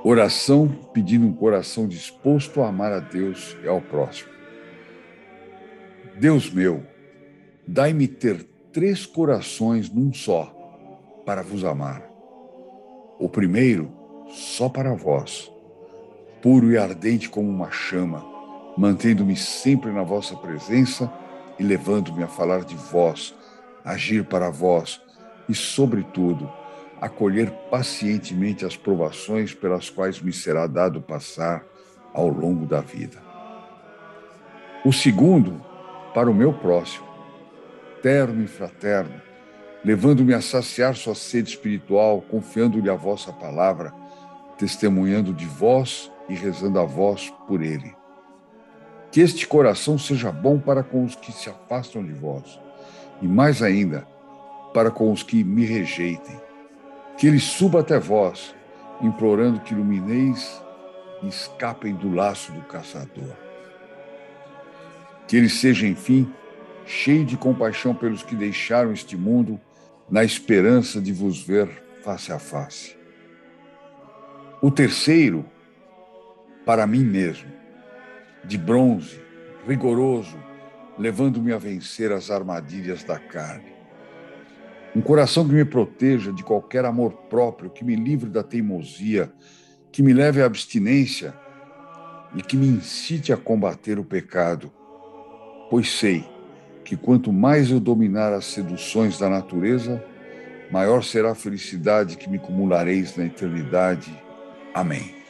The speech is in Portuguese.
Oração pedindo um coração disposto a amar a Deus e ao próximo. Deus meu, dai-me ter 3 corações num só, para vos amar. O primeiro, só para vós, puro e ardente como uma chama, mantendo-me sempre na vossa presença e levando-me a falar de vós, agir para vós e, sobretudo, acolher pacientemente as provações pelas quais me será dado passar ao longo da vida. O segundo, para o meu próximo, terno e fraterno, levando-me a saciar sua sede espiritual, confiando-lhe a vossa palavra, testemunhando de vós e rezando a vós por ele. Que este coração seja bom para com os que se afastam de vós, e mais ainda, para com os que me rejeitem. Que ele suba até vós, implorando que ilumineis e escapem do laço do caçador. Que ele seja, enfim, cheio de compaixão pelos que deixaram este mundo, na esperança de vos ver face a face. O terceiro, para mim mesmo, de bronze, rigoroso, levando-me a vencer as armadilhas da carne. Um coração que me proteja de qualquer amor próprio, que me livre da teimosia, que me leve à abstinência e que me incite a combater o pecado, pois sei que quanto mais eu dominar as seduções da natureza, maior será a felicidade que me acumulareis na eternidade. Amém.